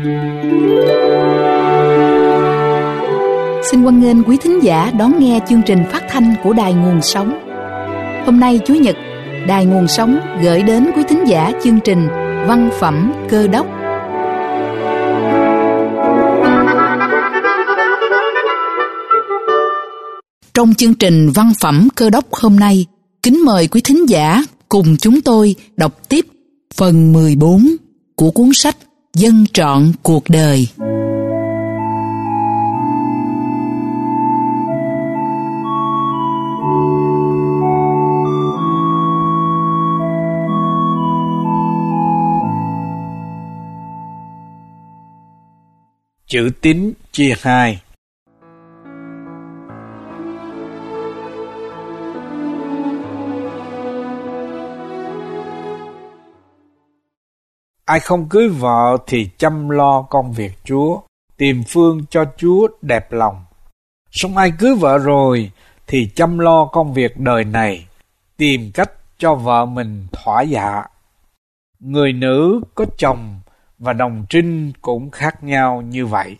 Xin hoan nghênh quý thính giả đón nghe chương trình phát thanh của Đài Nguồn Sống. Hôm nay Chủ nhật, Đài Nguồn Sống gửi đến quý thính giả chương trình Văn phẩm Cơ đốc. Trong chương trình Văn phẩm Cơ đốc hôm nay, kính mời quý thính giả cùng chúng tôi đọc tiếp phần 14 của cuốn sách Dân trọn cuộc đời. Chữ tín chia 2. Ai không cưới vợ thì chăm lo công việc Chúa, tìm phương cho Chúa đẹp lòng. Song ai cưới vợ rồi thì chăm lo công việc đời này, tìm cách cho vợ mình thỏa dạ. Người nữ có chồng và đồng trinh cũng khác nhau như vậy.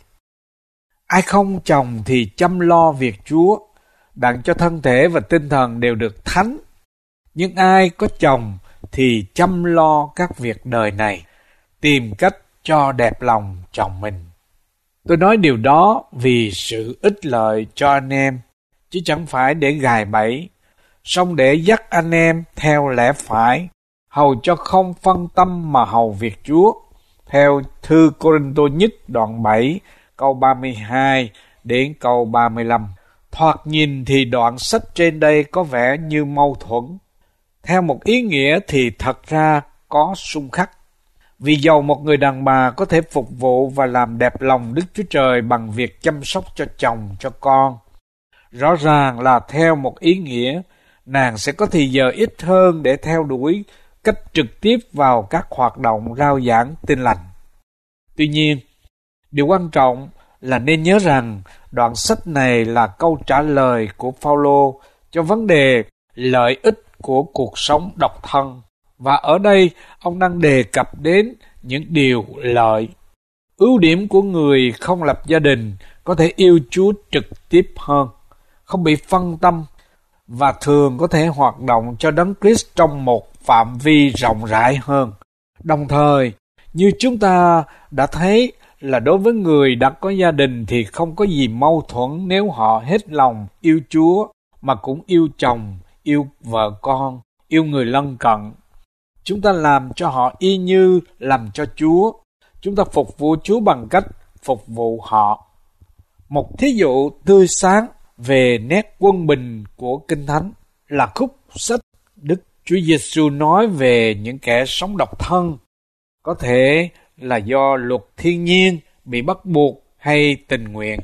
Ai không chồng thì chăm lo việc Chúa, đặng cho thân thể và tinh thần đều được thánh. Nhưng ai có chồng thì chăm lo các việc đời này, tìm cách cho đẹp lòng chồng mình. Tôi nói điều đó vì sự ích lợi cho anh em, chứ chẳng phải để gài bẫy, song để dắt anh em theo lẽ phải, hầu cho không phân tâm mà hầu việc Chúa. Theo thư Cô-rinh-tô nhất đoạn 7 câu 32 đến câu 35. Thoạt nhìn thì đoạn sách trên đây có vẻ như mâu thuẫn. Theo một ý nghĩa thì thật ra có xung khắc. Vì dầu một người đàn bà có thể phục vụ và làm đẹp lòng Đức Chúa Trời bằng việc chăm sóc cho chồng, cho con, rõ ràng là theo một ý nghĩa, nàng sẽ có thì giờ ít hơn để theo đuổi cách trực tiếp vào các hoạt động rao giảng tin lành. Tuy nhiên, điều quan trọng là nên nhớ rằng đoạn sách này là câu trả lời của Phao-lô cho vấn đề lợi ích của cuộc sống độc thân. Và ở đây, ông đang đề cập đến những điều lợi. Ưu điểm của người không lập gia đình có thể yêu Chúa trực tiếp hơn, không bị phân tâm, và thường có thể hoạt động cho Đấng Christ trong một phạm vi rộng rãi hơn. Đồng thời, như chúng ta đã thấy là đối với người đã có gia đình thì không có gì mâu thuẫn nếu họ hết lòng yêu Chúa mà cũng yêu chồng, yêu vợ con, yêu người lân cận. Chúng ta làm cho họ y như làm cho Chúa. Chúng ta phục vụ Chúa bằng cách phục vụ họ. Một thí dụ tươi sáng về nét quân bình của Kinh Thánh là khúc sách Đức Chúa Giêsu nói về những kẻ sống độc thân, có thể là do luật thiên nhiên bị bắt buộc hay tình nguyện.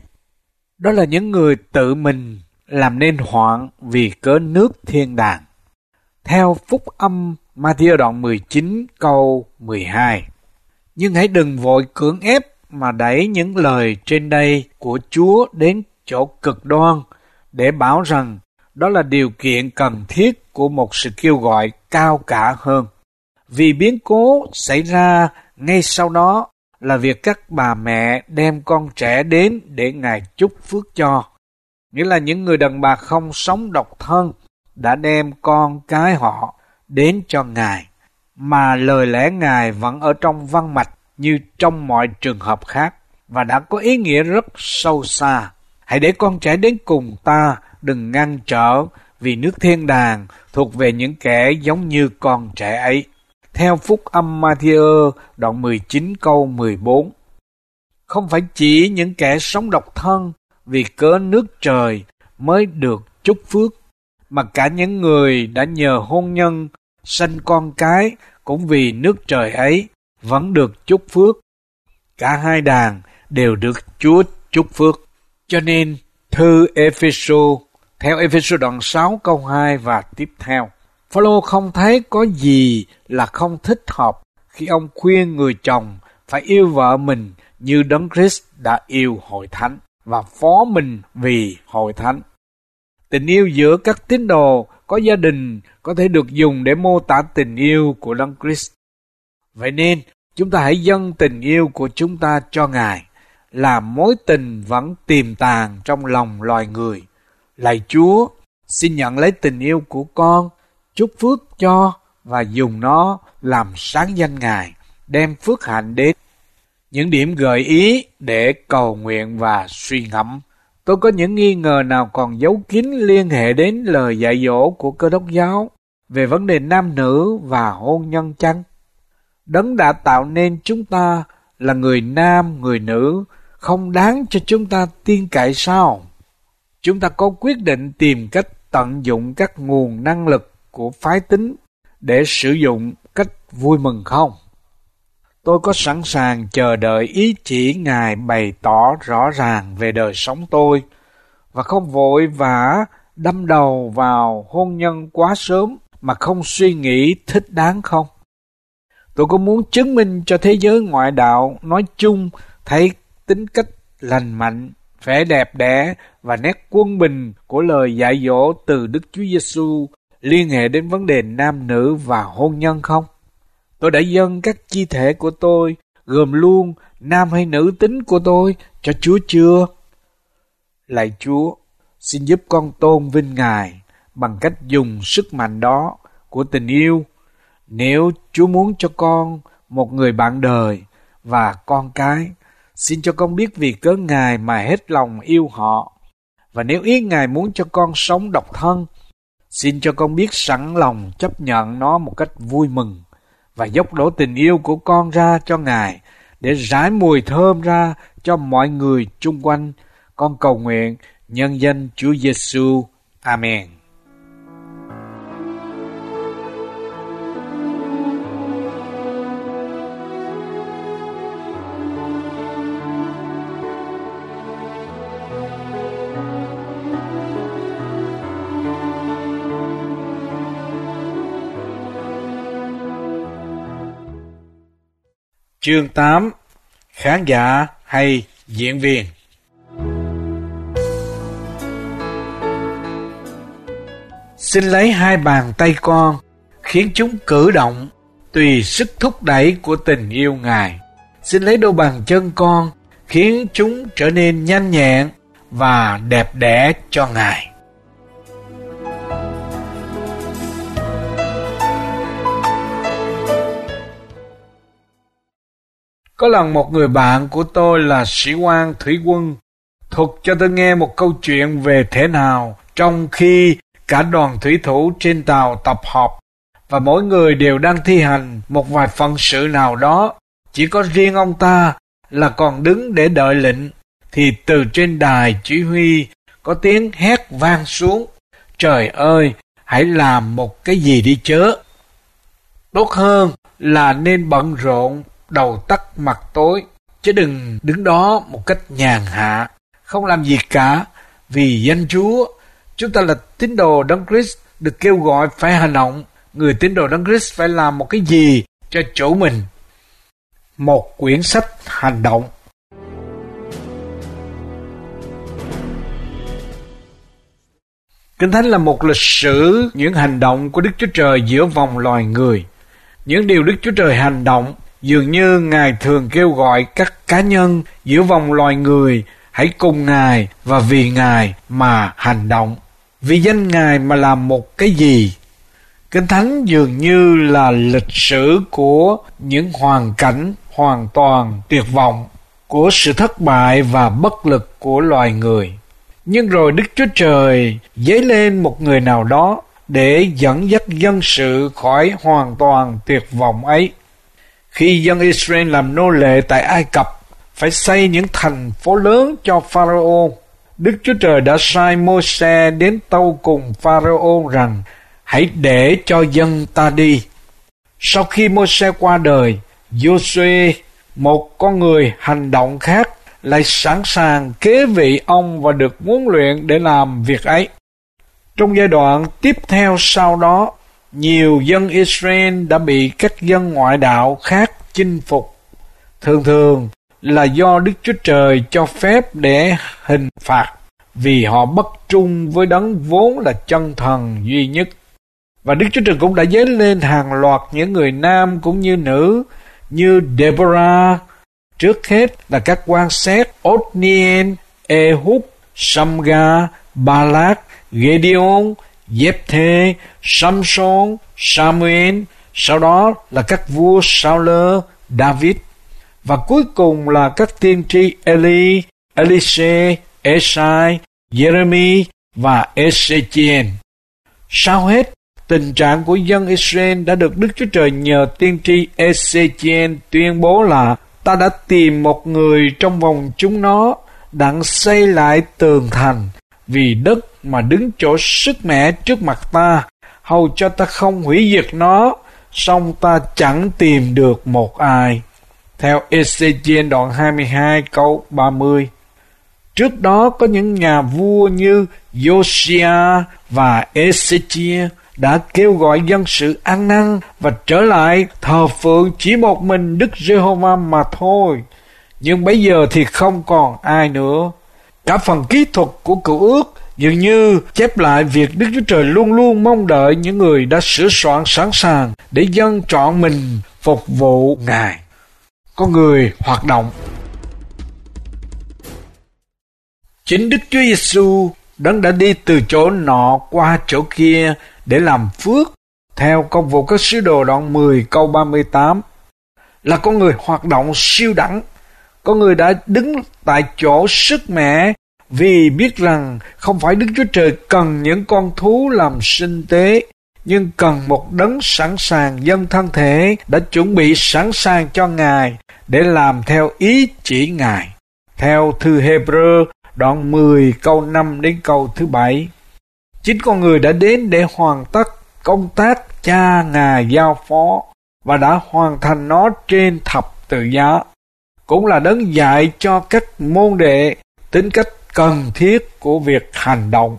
Đó là những người tự mình làm nên hoạn vì cớ nước thiên đàng. Theo phúc âm Ma-thi-ơ đoạn 19 câu 12. Nhưng hãy đừng vội cưỡng ép mà đẩy những lời trên đây của Chúa đến chỗ cực đoan để bảo rằng đó là điều kiện cần thiết của một sự kêu gọi cao cả hơn. Vì biến cố xảy ra ngay sau đó là việc các bà mẹ đem con trẻ đến để Ngài chúc phước cho. Nghĩa là những người đàn bà không sống độc thân đã đem con cái họ đến cho Ngài, mà lời lẽ Ngài vẫn ở trong văn mạch như trong mọi trường hợp khác và đã có ý nghĩa rất sâu xa. Hãy để con trẻ đến cùng ta, đừng ngăn trở, vì nước thiên đàng thuộc về những kẻ giống như con trẻ ấy. Theo phúc âm Ma-thi-ơ đoạn 19 câu 14. Không phải chỉ những kẻ sống độc thân vì cớ nước trời mới được chúc phước, mà cả những người đã nhờ hôn nhân sanh con cái cũng vì nước trời ấy vẫn được chúc phước. Cả hai đàn đều được Chúa chúc phước. Cho nên thư Ê-phê-sô, theo Ê-phê-sô đoạn 6 câu 2 và tiếp theo, Phao-lô không thấy có gì là không thích hợp khi ông khuyên người chồng phải yêu vợ mình như Đấng Christ đã yêu hội thánh và phó mình vì hội thánh. Tình yêu giữa các tín đồ có gia đình có thể được dùng để mô tả tình yêu của Đấng Christ. Vậy nên, Chúng ta hãy dâng tình yêu của chúng ta cho Ngài, là mối tình vẫn tiềm tàng trong lòng loài người. Lạy Chúa, xin nhận lấy tình yêu của con, chúc phước cho và dùng nó làm sáng danh Ngài, đem phước hạnh đến. Những điểm gợi ý để cầu nguyện và suy ngẫm. Tôi có những nghi ngờ nào còn giấu kín liên hệ đến lời dạy dỗ của Cơ Đốc giáo về vấn đề nam nữ và hôn nhân chăng? Đấng đã tạo nên chúng ta là người nam, người nữ, không đáng cho chúng ta tin cậy sao? Chúng ta có quyết định tìm cách tận dụng các nguồn năng lực của phái tính để sử dụng cách vui mừng không? Tôi có sẵn sàng chờ đợi ý chỉ Ngài bày tỏ rõ ràng về đời sống tôi và không vội vã đâm đầu vào hôn nhân quá sớm mà không suy nghĩ thích đáng không? Tôi có muốn chứng minh cho thế giới ngoại đạo nói chung thấy tính cách lành mạnh, vẻ đẹp đẽ và nét quân bình của lời dạy dỗ từ Đức Chúa Giêsu liên hệ đến vấn đề nam nữ và hôn nhân không? Tôi đã dâng các chi thể của tôi, gồm luôn nam hay nữ tính của tôi, cho Chúa chưa? Lạy Chúa, xin giúp con tôn vinh Ngài bằng cách dùng sức mạnh đó của tình yêu. Nếu Chúa muốn cho con một người bạn đời và con cái, xin cho con biết vì cớ Ngài mà hết lòng yêu họ. Và nếu ý Ngài muốn cho con sống độc thân, xin cho con biết sẵn lòng chấp nhận nó một cách vui mừng và dốc đổ tình yêu của con ra cho Ngài để rải mùi thơm ra cho mọi người chung quanh. Con cầu nguyện nhân danh Chúa Giêsu. Amen. Chương 8. Khán giả hay diễn viên. Xin lấy hai bàn tay con, khiến chúng cử động tùy sức thúc đẩy của tình yêu Ngài. Xin lấy đôi bàn chân con, khiến chúng trở nên nhanh nhẹn và đẹp đẽ cho Ngài. Có lần một người bạn của tôi là sĩ quan thủy quân thuật cho tôi nghe một câu chuyện về thể nào trong khi cả đoàn thủy thủ trên tàu tập họp và mỗi người đều đang thi hành một vài phận sự nào đó, chỉ có riêng ông ta là còn đứng để đợi lệnh, thì từ trên đài chỉ huy có tiếng hét vang xuống: "Trời ơi, hãy làm một cái gì đi chớ! Tốt hơn là nên bận rộn đầu tắt mặt tối, chứ đừng đứng đó một cách nhàn hạ, không làm gì cả. Vì danh Chúa, chúng ta là tín đồ Đấng Christ được kêu gọi phải hành động. Người tín đồ Đấng Christ phải làm một cái gì cho chủ mình." Một quyển sách hành động. Kinh Thánh là một lịch sử những hành động của Đức Chúa Trời giữa vòng loài người. Những điều Đức Chúa Trời hành động dường như Ngài thường kêu gọi các cá nhân giữa vòng loài người hãy cùng Ngài và vì Ngài mà hành động, vì danh Ngài mà làm một cái gì. Kinh Thánh dường như là lịch sử của những hoàn cảnh hoàn toàn tuyệt vọng, của sự thất bại và bất lực của loài người. Nhưng rồi Đức Chúa Trời dấy lên một người nào đó để dẫn dắt dân sự khỏi hoàn toàn tuyệt vọng ấy. Khi dân Israel làm nô lệ tại Ai Cập, phải xây những thành phố lớn cho Pharaoh, Đức Chúa Trời đã sai Môi-se đến tâu cùng Pharaoh rằng: "Hãy để cho dân ta đi." Sau khi Môi-se qua đời, Giô-suê, một con người hành động khác, lại sẵn sàng kế vị ông và được huấn luyện để làm việc ấy. Trong giai đoạn tiếp theo sau đó, nhiều dân Israel đã bị các dân ngoại đạo khác chinh phục, thường là do Đức Chúa Trời cho phép để hình phạt vì họ bất trung với Đấng vốn là chân thần duy nhất. Và Đức Chúa Trời cũng đã dấy lên hàng loạt những người nam cũng như nữ như Deborah. Trước hết là các quan xét Othniel, Ehud, Samga, Balak, Gedeon, Jephthê, Samson, Samuel. Sau đó là các vua Saul, David. Và cuối cùng là các tiên tri Eli, Elise, Esai, Jeremy và Ezechiel. Sau hết, tình trạng của dân Israel đã được Đức Chúa Trời nhờ tiên tri Ezechiel tuyên bố là: ta đã tìm một người trong vòng chúng nó, đặng xây lại tường thành, vì đất mà đứng chỗ sức mẻ trước mặt ta, hầu cho ta không hủy diệt nó, song ta chẳng tìm được một ai. Theo Ezechiel đoạn 22 câu 30. Trước đó có những nhà vua như Josiah và Ezechiel đã kêu gọi dân sự ăn năn và trở lại thờ phượng chỉ một mình Đức Giê-hô-va mà thôi. Nhưng bây giờ thì không còn ai nữa. Cả phần kỹ thuật của Cựu Ước dường như chép lại việc Đức Chúa Trời luôn luôn mong đợi những người đã sửa soạn sẵn sàng để dâng trọn mình phục vụ Ngài. Con người hoạt động. Chính Đức Chúa Giêsu Đấng đã đi từ chỗ nọ qua chỗ kia để làm phước, theo công vụ các sứ đồ đoạn 10 câu 38, là con người hoạt động siêu đẳng. Con người đã đứng tại chỗ sức mẻ vì biết rằng không phải Đức Chúa Trời cần những con thú làm sinh tế, nhưng cần một đấng sẵn sàng dâng thân thể đã chuẩn bị sẵn sàng cho Ngài để làm theo ý chỉ Ngài. Theo thư Hebrew đoạn 10 câu 5 đến câu thứ 7. Chính con người đã đến để hoàn tất công tác Cha Ngài giao phó và đã hoàn thành nó trên thập tự giá. Cũng là đấng dạy cho các môn đệ tính cách cần thiết của việc hành động.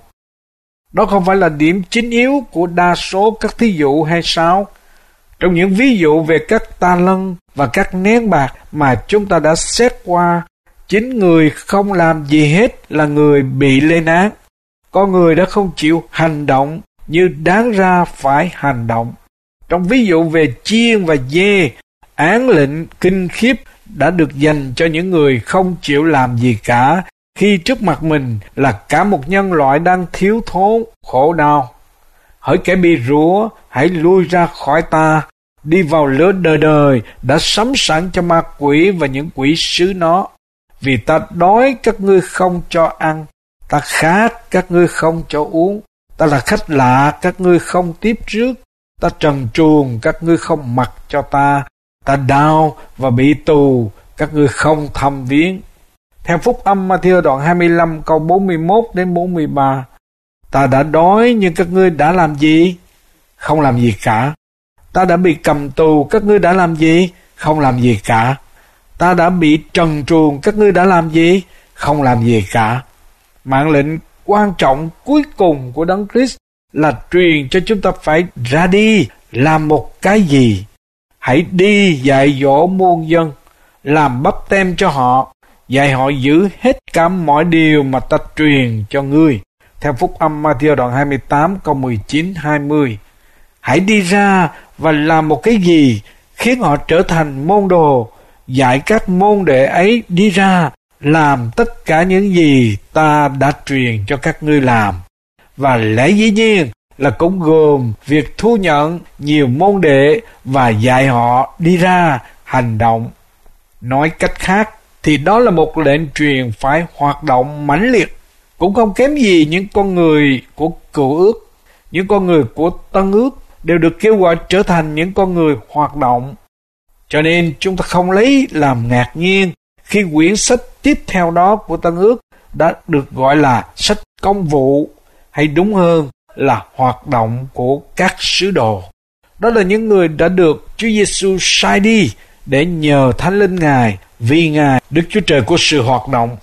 Đó không phải là điểm chính yếu của đa số các thí dụ hay sao? Trong những ví dụ về các ta lân và các nén bạc mà chúng ta đã xét qua, chính người không làm gì hết là người bị lên án. Con người đã không chịu hành động như đáng ra phải hành động. Trong ví dụ về chiên và dê, án lệnh kinh khiếp đã được dành cho những người không chịu làm gì cả, khi trước mặt mình là cả một nhân loại đang thiếu thốn, khổ đau. Hỡi kẻ bị rủa, hãy lui ra khỏi ta, đi vào lửa đời đời đã sắm sẵn cho ma quỷ và những quỷ sứ nó. Vì ta đói các ngươi không cho ăn, ta khát các ngươi không cho uống, ta là khách lạ các ngươi không tiếp rước, ta trần truồng các ngươi không mặc cho ta, ta đau và bị tù các ngươi không thăm viếng. Theo Phúc Âm Ma-thi-ơ đoạn 25 câu 41 đến 43, ta đã đói nhưng các ngươi đã làm gì? Không làm gì cả. Ta đã bị cầm tù, các ngươi đã làm gì? Không làm gì cả. Ta đã bị trần truồng, các ngươi đã làm gì? Không làm gì cả. Mạng lệnh quan trọng cuối cùng của Đấng Christ là truyền cho chúng ta phải ra đi, làm một cái gì. Hãy đi dạy dỗ muôn dân, làm báp têm cho họ, dạy họ giữ hết cả mọi điều mà ta truyền cho ngươi. Theo Phúc Âm Ma-thi-ơ đoạn 28 câu 19-20. Hãy đi ra và làm một cái gì khiến họ trở thành môn đồ, dạy các môn đệ ấy đi ra làm tất cả những gì ta đã truyền cho các ngươi làm. Và lẽ dĩ nhiên là cũng gồm việc thu nhận nhiều môn đệ và dạy họ đi ra hành động. Nói cách khác thì đó là một lệnh truyền phải hoạt động mãnh liệt, cũng không kém gì những con người của Cựu Ước. Những con người của Tân Ước đều được kêu gọi trở thành những con người hoạt động. Cho nên chúng ta không lấy làm ngạc nhiên khi quyển sách tiếp theo đó của Tân Ước đã được gọi là sách công vụ, hay đúng hơn là hoạt động của các sứ đồ. Đó là những người đã được Chúa Giêsu sai đi để nhờ Thánh Linh Ngài, vì Ngài Đức Chúa Trời của sự hoạt động.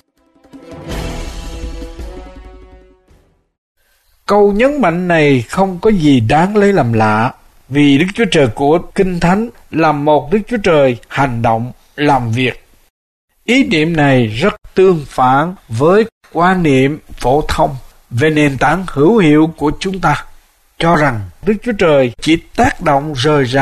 Câu nhấn mạnh này không có gì đáng lấy làm lạ, vì Đức Chúa Trời của Kinh Thánh là một Đức Chúa Trời hành động, làm việc. Ý niệm này rất tương phản với quan niệm phổ thông về nền tảng hữu hiệu của chúng ta, cho rằng Đức Chúa Trời chỉ tác động rời rạc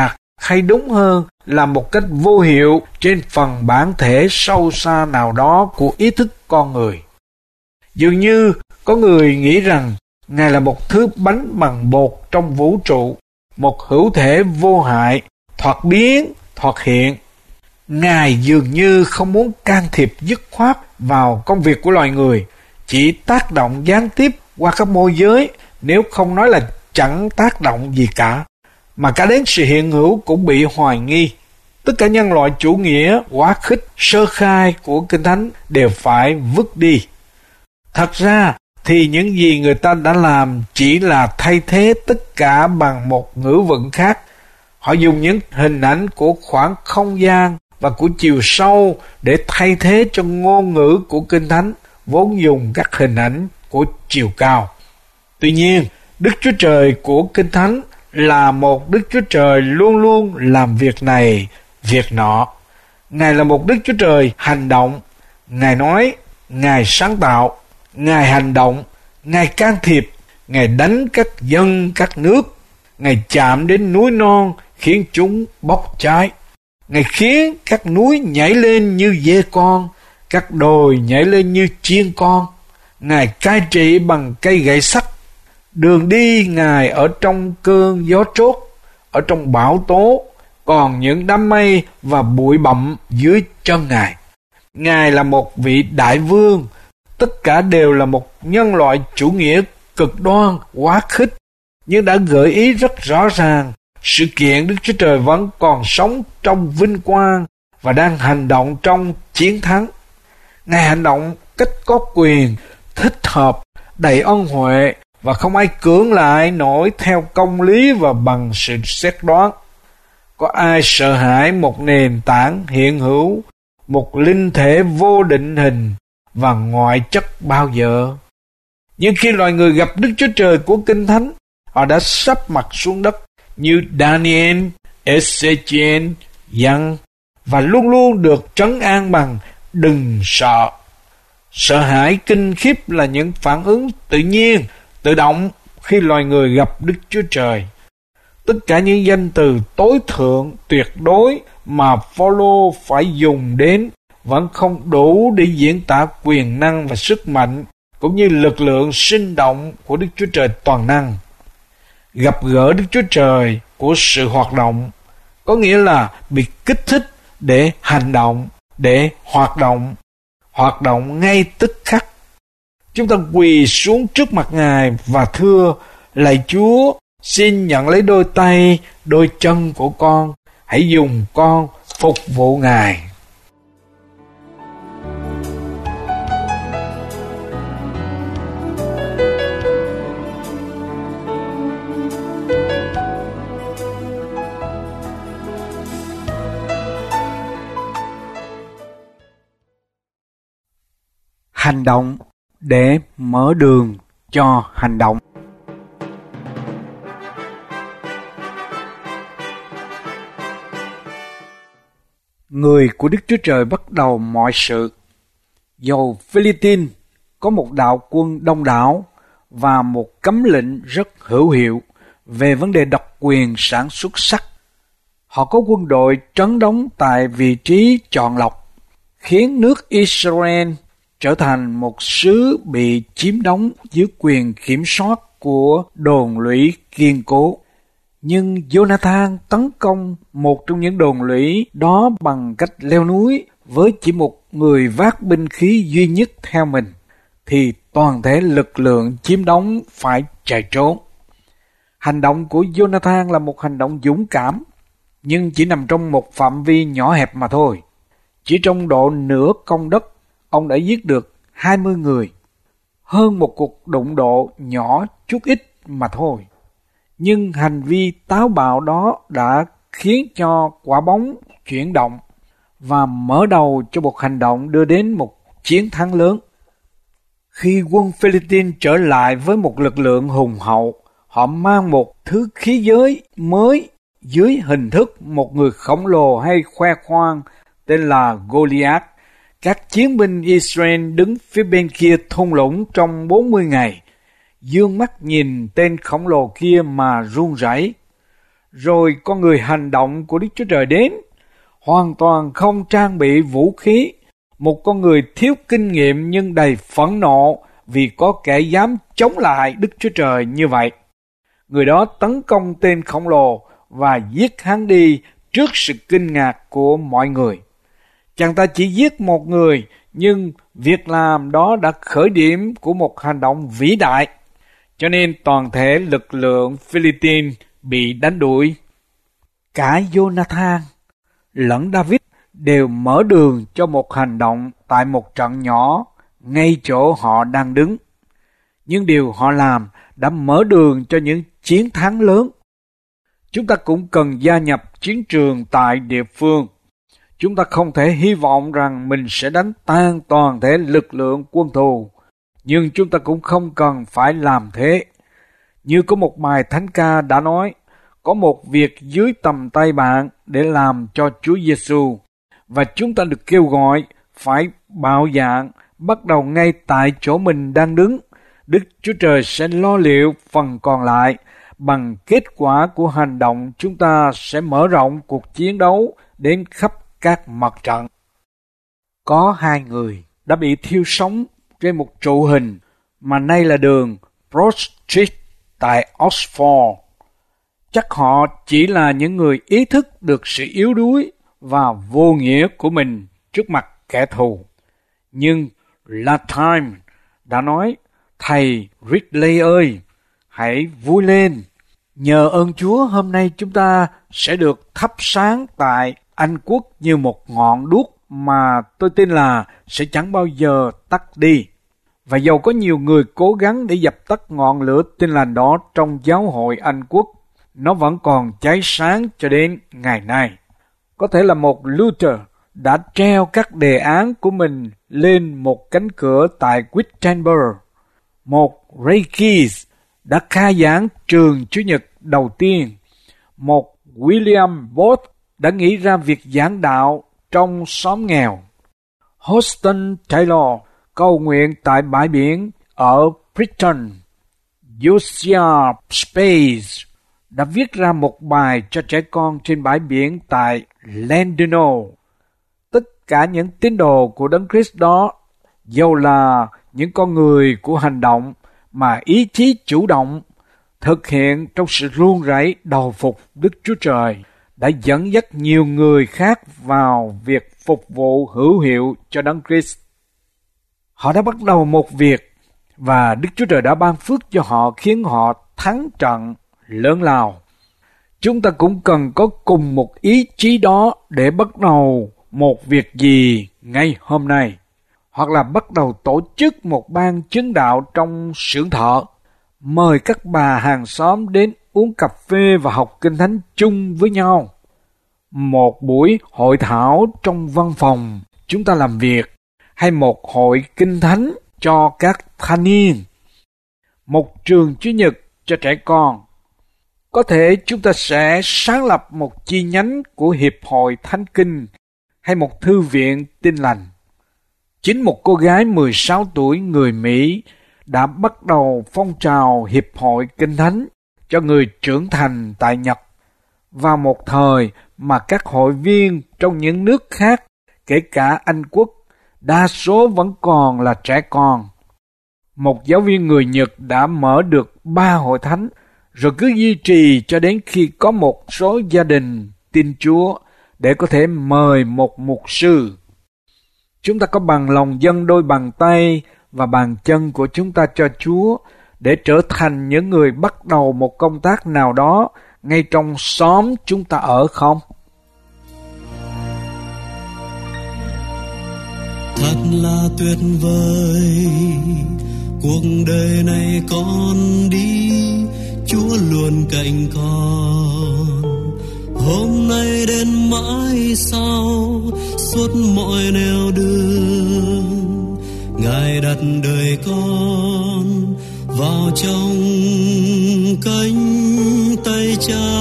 hay đúng hơn là một cách vô hiệu trên phần bản thể sâu xa nào đó của ý thức con người. Dường như có người nghĩ rằng Ngài là một thứ bánh bằng bột trong vũ trụ, một hữu thể vô hại, thoạt biến, thoạt hiện. Ngài dường như không muốn can thiệp dứt khoát vào công việc của loài người, chỉ tác động gián tiếp qua các môi giới, nếu không nói là chẳng tác động gì cả, mà cả đến sự hiện hữu cũng bị hoài nghi. Tất cả nhân loại chủ nghĩa quá khích sơ khai của Kinh Thánh đều phải vứt đi. Thật ra thì những gì người ta đã làm chỉ là thay thế tất cả bằng một ngữ vựng khác. Họ dùng những hình ảnh của khoảng không gian và của chiều sâu để thay thế cho ngôn ngữ của Kinh Thánh, vốn dùng các hình ảnh của chiều cao. Tuy nhiên, Đức Chúa Trời của Kinh Thánh là một Đức Chúa Trời luôn luôn làm việc này, việc nọ. Ngài là một Đức Chúa Trời hành động. Ngài nói, Ngài sáng tạo, Ngài hành động, Ngài can thiệp, Ngài đánh các dân, các nước. Ngài chạm đến núi non khiến chúng bốc cháy. Ngài khiến các núi nhảy lên như dê con, các đồi nhảy lên như chiên con. Ngài cai trị bằng cây gậy sắt. Đường đi Ngài ở trong cơn gió trốt, ở trong bão tố, còn những đám mây và bụi bặm dưới chân Ngài. Ngài là một vị đại vương. Tất cả đều là một nhân loại chủ nghĩa cực đoan, quá khích, nhưng đã gợi ý rất rõ ràng sự kiện Đức Chúa Trời vẫn còn sống trong vinh quang và đang hành động trong chiến thắng. Ngài hành động cách có quyền, thích hợp, đầy ân huệ và không ai cưỡng lại nổi theo công lý và bằng sự xét đoán. Có ai sợ hãi một nền tảng hiện hữu, một linh thể vô định hình và ngoại chất bao giờ? Nhưng khi loài người gặp Đức Chúa Trời của Kinh Thánh, họ đã sắp mặt xuống đất như Daniel, Ezechiel, Giăng, và luôn luôn được trấn an bằng đừng sợ. Sợ hãi kinh khiếp là những phản ứng tự nhiên, tự động khi loài người gặp Đức Chúa Trời. Tất cả những danh từ tối thượng, tuyệt đối mà Phaolô phải dùng đến vẫn không đủ để diễn tả quyền năng và sức mạnh cũng như lực lượng sinh động của Đức Chúa Trời toàn năng. Gặp gỡ Đức Chúa Trời của sự hoạt động có nghĩa là bị kích thích để hành động, để hoạt động ngay tức khắc. Chúng ta quỳ xuống trước mặt Ngài và thưa: lạy Chúa, xin nhận lấy đôi tay, đôi chân của con, hãy dùng con phục vụ Ngài. Hành động để mở đường cho hành động. Người của Đức Chúa Trời bắt đầu mọi sự. Dầu Philippines có một đạo quân đông đảo và một cấm lệnh rất hữu hiệu về vấn đề độc quyền sản xuất sắt. Họ có quân đội trấn đóng tại vị trí chọn lọc, khiến nước Israel trở thành một xứ bị chiếm đóng dưới quyền kiểm soát của đồn lũy kiên cố. Nhưng Jonathan tấn công một trong những đồn lũy đó bằng cách leo núi với chỉ một người vác binh khí duy nhất theo mình, thì toàn thể lực lượng chiếm đóng phải chạy trốn. Hành động của Jonathan là một hành động dũng cảm, nhưng chỉ nằm trong một phạm vi nhỏ hẹp mà thôi. Chỉ trong độ nửa công đất, ông đã giết được 20 người, hơn một cuộc đụng độ nhỏ chút ít mà thôi. Nhưng hành vi táo bạo đó đã khiến cho quả bóng chuyển động và mở đầu cho một hành động đưa đến một chiến thắng lớn. Khi quân Philippines trở lại với một lực lượng hùng hậu, họ mang một thứ khí giới mới dưới hình thức một người khổng lồ hay khoe khoang tên là Goliath. Các chiến binh Israel đứng phía bên kia thung lũng trong 40 ngày, dương mắt nhìn tên khổng lồ kia mà run rẩy. rồi con người hành động của Đức Chúa Trời đến, hoàn toàn không trang bị vũ khí, một con người thiếu kinh nghiệm nhưng đầy phẫn nộ vì có kẻ dám chống lại Đức Chúa Trời như vậy. Người đó tấn công tên khổng lồ và giết hắn đi trước sự kinh ngạc của mọi người. Chàng ta chỉ giết một người, nhưng việc làm đó đã khởi điểm của một hành động vĩ đại, cho nên toàn thể lực lượng Philippines bị đánh đuổi. Cả Jonathan lẫn David đều mở đường cho một hành động tại một trận nhỏ ngay chỗ họ đang đứng. Nhưng điều họ làm đã mở đường cho những chiến thắng lớn. Chúng ta cũng cần gia nhập chiến trường tại địa phương. Chúng ta không thể hy vọng rằng mình sẽ đánh tan toàn thể lực lượng quân thù, nhưng chúng ta cũng không cần phải làm thế. Như có một bài thánh ca đã nói, có một việc dưới tầm tay bạn để làm cho Chúa Giêsu, và chúng ta được kêu gọi phải bạo dạn bắt đầu ngay tại chỗ mình đang đứng. Đức Chúa Trời sẽ lo liệu phần còn lại. Bằng kết quả của hành động, chúng ta sẽ mở rộng cuộc chiến đấu đến khắp các mặt trận. Có 2 người đã bị thiêu sống trên một trụ hình mà nay là đường Broad Street tại Oxford. Chắc họ chỉ là những người ý thức được sự yếu đuối và vô nghĩa của mình trước mặt kẻ thù. Nhưng La Time đã nói, thầy Ridley ơi, hãy vui lên. Nhờ ơn Chúa hôm nay chúng ta sẽ được thắp sáng tại Anh Quốc như một ngọn đuốc mà tôi tin là sẽ chẳng bao giờ tắt đi. Và dầu có nhiều người cố gắng để dập tắt ngọn lửa tin lành đó trong giáo hội Anh Quốc, nó vẫn còn cháy sáng cho đến ngày nay. Có thể là một Luther đã treo các đề án của mình lên một cánh cửa tại Wittenberg. Một Reikis đã khai giảng trường Chủ nhật đầu tiên. Một William Booth đã nghĩ ra việc giảng đạo trong xóm nghèo. Huston Taylor cầu nguyện tại bãi biển ở Brighton. Josiah Space đã viết ra một bài cho trẻ con trên bãi biển tại Llandudno. Tất cả những tín đồ của Đấng Christ đó, dầu là những con người của hành động mà ý chí chủ động thực hiện trong sự run rẩy đầu phục Đức Chúa Trời, đã dẫn dắt nhiều người khác vào việc phục vụ hữu hiệu cho Đấng Christ. Họ đã bắt đầu một việc và Đức Chúa Trời đã ban phước cho họ, khiến họ thắng trận lớn lao. Chúng ta cũng cần có cùng một ý chí đó để bắt đầu một việc gì ngay hôm nay, hoặc là bắt đầu tổ chức một ban chứng đạo trong xưởng thợ, mời các bà hàng xóm đến uống cà phê và học kinh thánh chung với nhau. Một buổi hội thảo trong văn phòng chúng ta làm việc, hay một hội kinh thánh cho các thanh niên, một trường Chủ nhật cho trẻ con. Có thể chúng ta sẽ sáng lập một chi nhánh của Hiệp hội Thánh Kinh hay một thư viện Tin Lành. Chính một cô gái 16 tuổi người Mỹ đã bắt đầu phong trào Hiệp hội Kinh Thánh cho người trưởng thành tại Nhật, vào một thời mà các hội viên trong những nước khác, kể cả Anh Quốc, đa số vẫn còn là trẻ con. Một giáo viên người Nhật đã mở được 3 hội thánh, rồi cứ duy trì cho đến khi có một số gia đình tin Chúa để có thể mời một mục sư. Chúng ta có bằng lòng dâng đôi bàn tay và bàn chân của chúng ta cho Chúa để trở thành những người bắt đầu một công tác nào đó ngay trong xóm chúng ta ở không? Thật là tuyệt vời, cuộc đời này con đi, Chúa luôn cạnh con. Hôm nay đến mãi sau, suốt mọi nẻo đường, Ngài đặt đời con vào trong cánh tay Cha.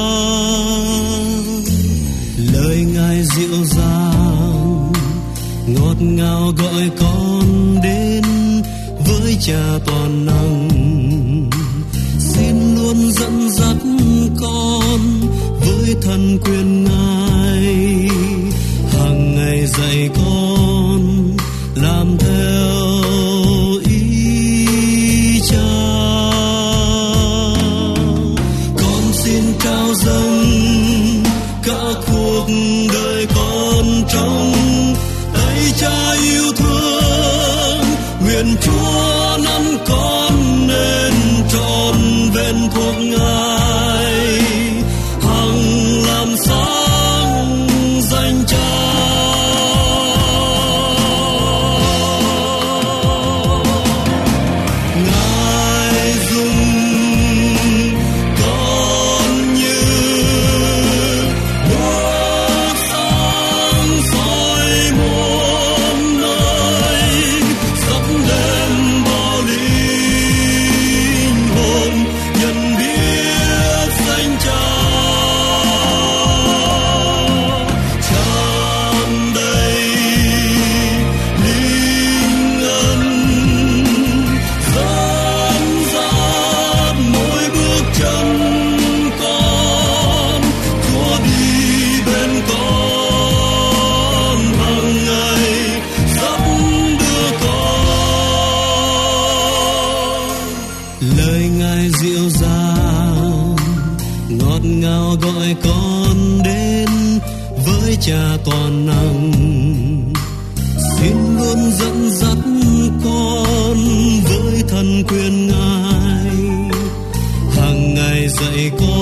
Lời Ngài dịu dàng, ngọt ngào gọi con đến với Cha toàn năng. Xin luôn dẫn dắt con với thân quyền Ngài, hàng ngày dạy con làm theo ý Cha. Con xin trao dâng cả cuộc đời con trong tay Cha yêu thương. Nguyện Chúa nắm con nên trọn vẹn thuộc Ngài, hằng làm sáng danh Cha. Ngài dùng con như đuốc sáng soi muôn nơi, sắp đêm bao linh hồn nhận biết danh Cha. Tràn đầy linh ân dẫn dắt mỗi bước chân con, Chúa đi bên con hàng ngày dắt đưa con. Lời Ngài dịu dàng ngọt ngào gọi con đến với Cha toàn năng. Xin luôn dẫn dắt con với thân quyền Ngài, hàng ngày dạy con